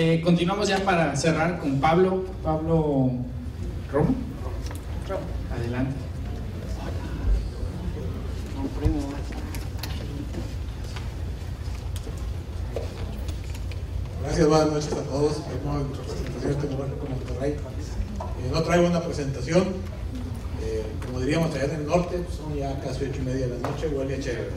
Continuamos ya para cerrar con Pablo Romo. Adelante. Gracias, buenas noches a todos. Estamos en representación tecnológica de Monterrey. No traigo una presentación, como diríamos allá en el norte, son ya casi 8:30 de la noche, huele a chévere.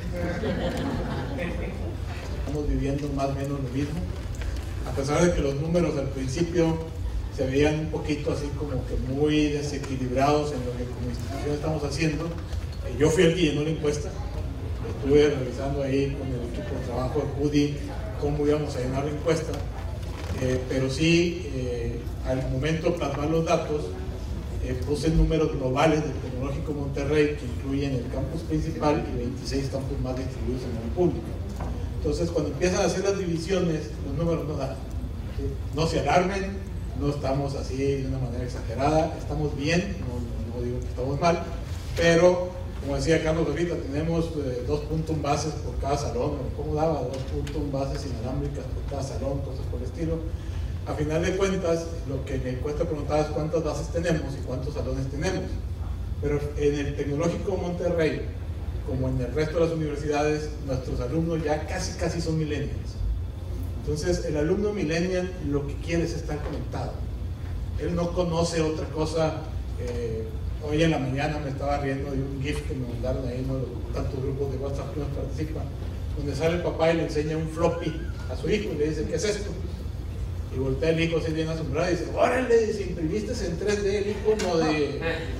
Estamos viviendo más o menos lo mismo, a pesar de que los números al principio se veían un poquito así como que muy desequilibrados en lo que como institución estamos haciendo. Yo fui el que llenó la encuesta, estuve revisando ahí con el equipo de trabajo de Judy cómo íbamos a llenar la encuesta, pero sí, al momento de plasmar los datos, puse números globales del Tecnológico Monterrey, que incluyen el campus principal y 26 campus más distribuidos en el público. Entonces, cuando empiezan a hacer las divisiones, los números no dan. ¿Sí? No se alarmen, no estamos así de una manera exagerada, estamos bien, no digo que estamos mal, pero como decía Carlos ahorita, tenemos 2 puntos bases por cada salón, ¿cómo daba? 2 puntos bases inalámbricas por cada salón, cosas por el estilo. A final de cuentas, lo que me cuesta preguntar es cuántas bases tenemos y cuántos salones tenemos. Pero en el Tecnológico Monterrey, como en el resto de las universidades, nuestros alumnos ya casi son millennials. Entonces, el alumno millennial lo que quiere es estar conectado. Él no conoce otra cosa. Hoy en la mañana me estaba riendo de un GIF que me mandaron ahí, ¿no? Tantos grupos de WhatsApp que nos participan, donde sale el papá y le enseña un floppy a su hijo y le dice, ¿qué es esto? Y voltea el hijo así bien asombrado y dice, órale, dice, imprimiste en 3D el icono de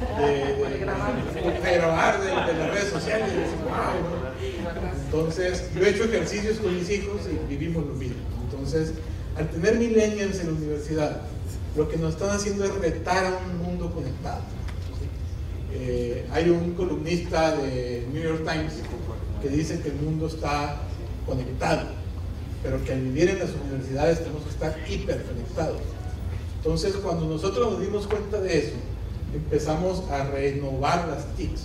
grabar de las redes sociales. Y dice, wow. Entonces, yo he hecho ejercicios con mis hijos y vivimos lo mismo. Entonces, al tener millennials en la universidad, lo que nos están haciendo es retar a un mundo conectado. Hay un columnista de New York Times que dice que el mundo está conectado, pero que al vivir en las universidades tenemos que estar hiperconectados. Entonces, cuando nosotros nos dimos cuenta de eso, empezamos a renovar las TICs.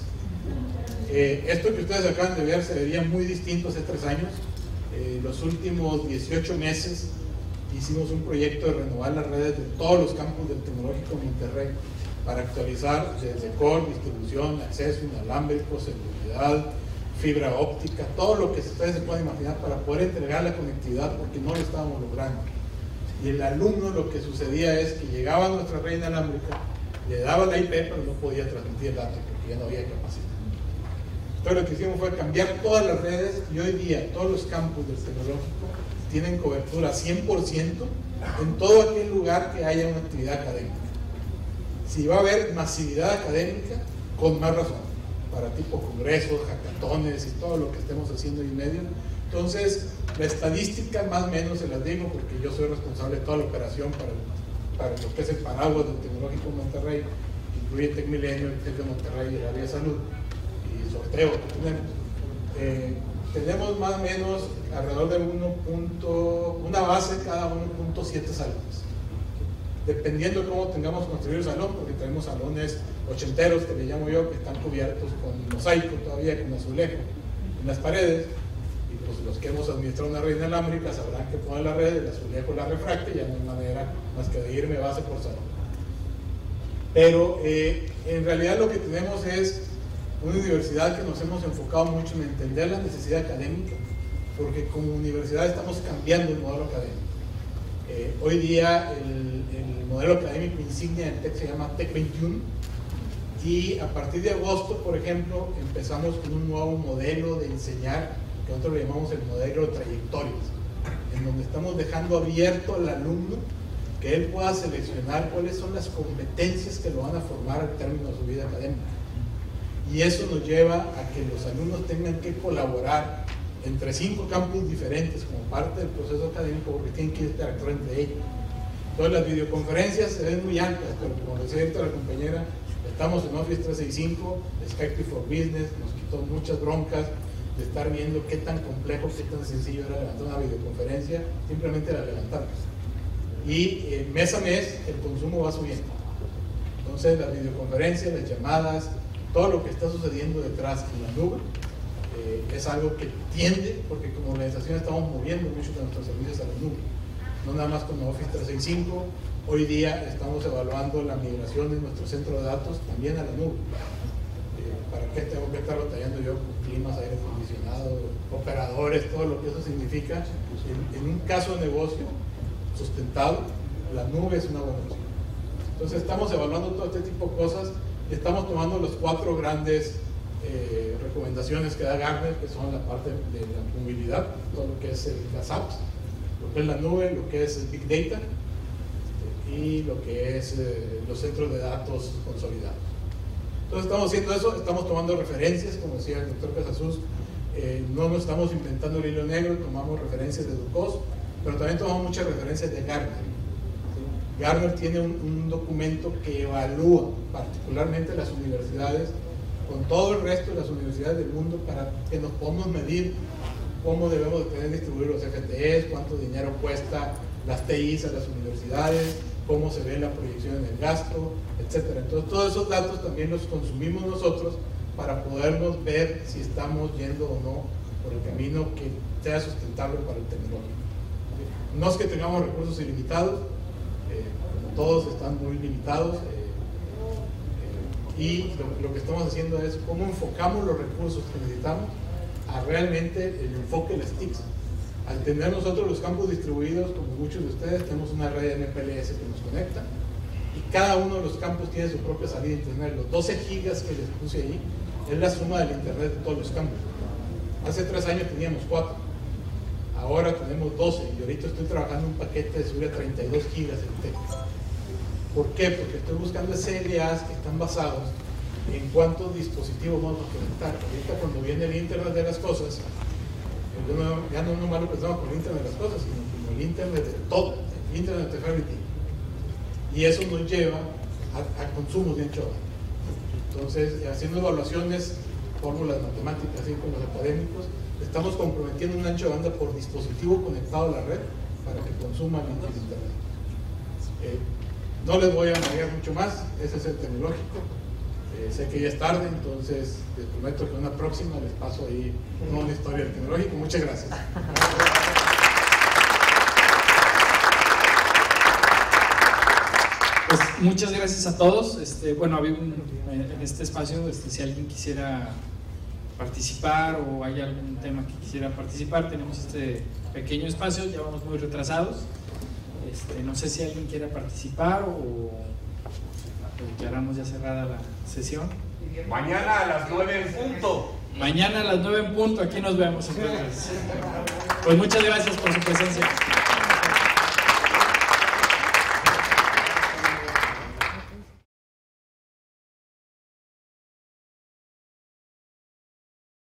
Esto que ustedes acaban de ver se vería muy distinto hace 3 años. Los últimos 18 meses hicimos un proyecto de renovar las redes de todos los campus del Tecnológico Monterrey para actualizar desde core, distribución, acceso inalámbrico, seguridad, fibra óptica, todo lo que ustedes se puedan imaginar para poder entregar la conectividad, porque no lo estábamos logrando. Y el alumno, lo que sucedía es que llegaba a nuestra red inalámbrica, le daba la IP, pero no podía transmitir el dato porque ya no había capacidad. Entonces lo que hicimos fue cambiar todas las redes y hoy día todos los campus del Tecnológico tienen cobertura 100% en todo aquel lugar que haya una actividad académica. Si va a haber masividad académica, con más razón, para tipo congresos, hackatones y todo lo que estemos haciendo en medio. Entonces, la estadística más o menos se las digo porque yo soy responsable de toda la operación para lo que es el paraguas del Tecnológico Monterrey, incluye Tec Milenio, el Tec de Monterrey y el área de salud, y sorteo que tenemos. Tenemos más o menos alrededor de una base cada 1.7 salones. Dependiendo de cómo tengamos construido el salón, porque tenemos salones ochenteros, que le llamo yo, que están cubiertos con mosaico todavía, con azulejo en las paredes, y pues los que hemos administrado una red inalámbrica sabrán que poner la red, el azulejo la refracta, y ya no hay manera más que de irme base por salón. Pero en realidad lo que tenemos es una universidad que nos hemos enfocado mucho en entender la necesidad académica, porque como universidad estamos cambiando el modelo académico. Hoy día el modelo académico insignia del TEC se llama TEC 21 y a partir de agosto, por ejemplo, empezamos con un nuevo modelo de enseñar que nosotros le llamamos el modelo de trayectorias, en donde estamos dejando abierto al alumno que él pueda seleccionar cuáles son las competencias que lo van a formar al término de su vida académica. Y eso nos lleva a que los alumnos tengan que colaborar entre 5 campus diferentes como parte del proceso académico, porque tienen que interactuar entre ellos. Entonces las videoconferencias se ven muy altas, pero como decía ahorita la compañera, estamos en Office 365, Skype for Business, nos quitó muchas broncas de estar viendo qué tan complejo, qué tan sencillo era levantar una videoconferencia, simplemente la levantamos. Y mes a mes el consumo va subiendo. Entonces las videoconferencias, las llamadas, todo lo que está sucediendo detrás en la nube, es algo que tiende, porque como organización estamos moviendo mucho de nuestros servicios a la nube. no nada más con Office 365. Hoy día estamos evaluando la migración de nuestro centro de datos también a la nube. ¿Para qué tengo que estar batallando yo con climas, aire acondicionado, operadores, todo lo que eso significa? En un caso de negocio sustentado, la nube es una buena opción. Entonces estamos evaluando todo este tipo de cosas y estamos tomando los 4 grandes recomendaciones que da Gartner, que son la parte de la movilidad, todo lo que es las apps, lo que es la nube, lo que es el Big Data y lo que es los centros de datos consolidados. Entonces estamos haciendo eso, estamos tomando referencias, como decía el doctor Casasus, no nos estamos inventando el hilo negro, tomamos referencias de Ducos, pero también tomamos muchas referencias de Gartner. Gartner tiene un documento que evalúa particularmente las universidades con todo el resto de las universidades del mundo para que nos podamos medir cómo debemos de tener distribuidos los FTEs, cuánto dinero cuesta las TIs a las universidades, cómo se ve la proyección en el gasto, etc. Entonces todos esos datos también los consumimos nosotros para podernos ver si estamos yendo o no por el camino que sea sustentable para el tecnológico. No es que tengamos recursos ilimitados, como todos están muy limitados, y lo que estamos haciendo es cómo enfocamos los recursos que necesitamos a realmente el enfoque de las TICs. Al tener nosotros los campos distribuidos, como muchos de ustedes, tenemos una red MPLS que nos conecta y cada uno de los campos tiene su propia salida de internet. Los 12 gigas que les puse ahí es la suma del internet de todos los campos. Hace 3 años teníamos 4, ahora tenemos 12 y ahorita estoy trabajando un paquete de subir a 32 gigas en TEC. ¿Por qué? Porque estoy buscando SLAs que están basados en cuántos dispositivos vamos a conectar. Ahorita cuando viene el Internet de las cosas, ya no nomás lo pensamos con el Internet de las cosas, sino como el Internet de todo, el Internet de everything. Y eso nos lleva a consumos de ancho banda. Entonces, haciendo evaluaciones, fórmulas matemáticas, así como los académicos, estamos comprometiendo un ancho de banda por dispositivo conectado a la red para que consuman el Internet. No les voy a marear mucho más, ese es el tecnológico. Sé que ya es tarde, entonces les prometo que en una próxima les paso ahí una historia del tecnológico. Muchas gracias. Pues muchas gracias a todos. Bueno, había en este espacio, si alguien quisiera participar o hay algún tema que quisiera participar, tenemos este pequeño espacio, ya vamos muy retrasados. No sé si alguien quiera participar o queramos ya cerrada la sesión. Mañana a las 9 en punto. Mañana a las 9 en punto, aquí nos vemos entonces. Pues muchas gracias por su presencia.